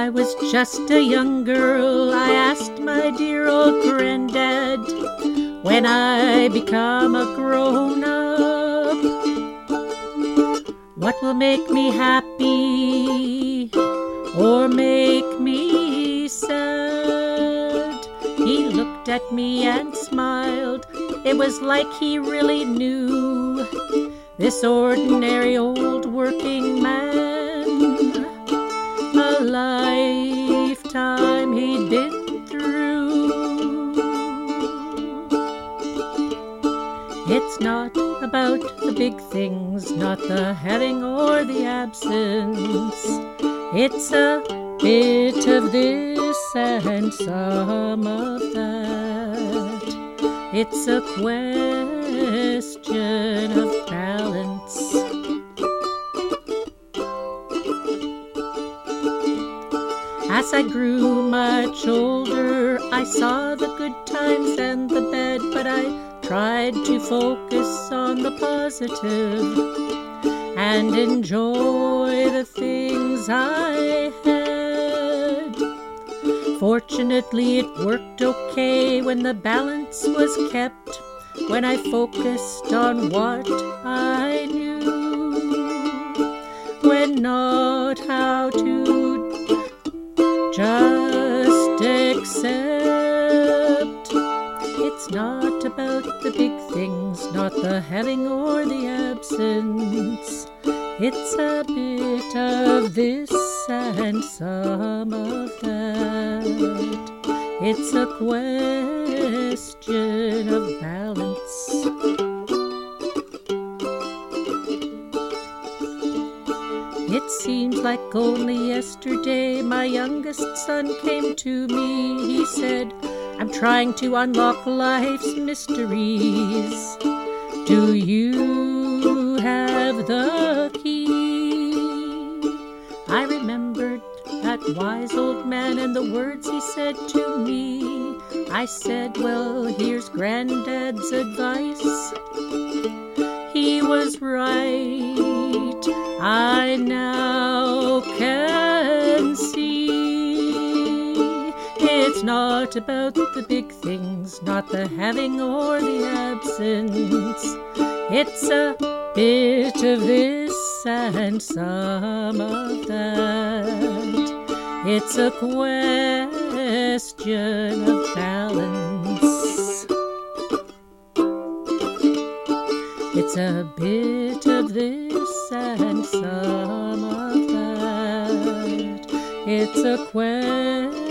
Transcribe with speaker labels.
Speaker 1: I was just a young girl, I asked my dear old granddad, when I become a grown-up, what will make me happy or make me sad? He looked at me and smiled. It was like he really knew this ordinary old working man, a lifetime he'd been through. It's not about the big things, not the having or the absence. It's a bit of this and some of that. It's a question of balance. As I grew much older, I saw the good times and the bad, but I tried to focus on the positive and enjoy the things I had. Fortunately, it worked okay when the balance was kept, when I focused on what I knew, when not how to just accept. It's not about the big things, not the having or the absence. It's a bit of this and some of that. It's a question of balance. It seems like only yesterday my youngest son came to me. He said, I'm trying to unlock life's mysteries. Do you have the key? I remembered that wise old man and the words he said to me. I said, well, here's Granddad's advice. He was right, I now can see. It's not about the big things, not the having or the absence. It's a bit of this and some of that. It's a question of balance. It's a bit of this and some of that. It's a question